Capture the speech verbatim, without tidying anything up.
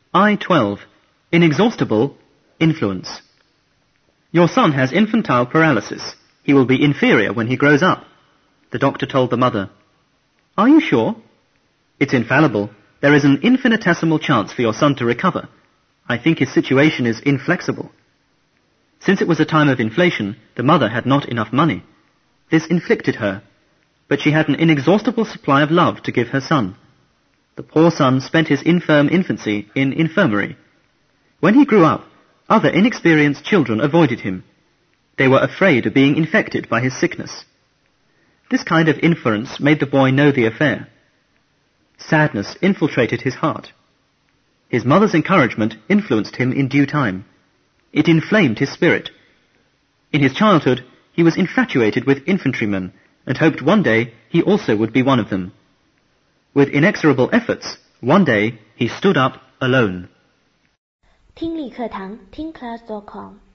I twelve. Inexhaustible influence. Your son has infantile paralysis. He will be inferior when he grows up. The doctor told the mother. Are you sure? It's infallible. There is an infinitesimal chance for your son to recover. I think his situation is inflexible. Since it was a time of inflation, the mother had not enough money. This inflicted her, but she had an inexhaustible supply of love to give her son. The poor son spent his infirm infancy in infirmary. When he grew up, other inexperienced children avoided him. They were afraid of being infected by his sickness. This kind of inference made the boy know the affair. Sadness infiltrated his heart. His mother's encouragement influenced him in due time. It inflamed his spirit. In his childhood, he was infatuated with infantrymen and hoped one day he also would be one of them. With inexorable efforts, one day he stood up alone. 听力课堂听 class dot com